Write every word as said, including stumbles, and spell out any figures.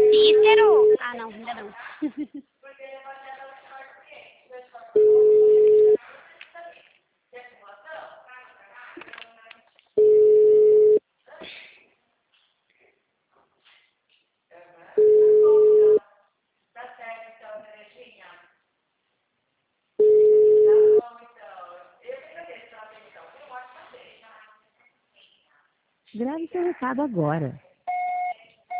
Cícero? Ah, não, ainda não. Grave seu recado agora.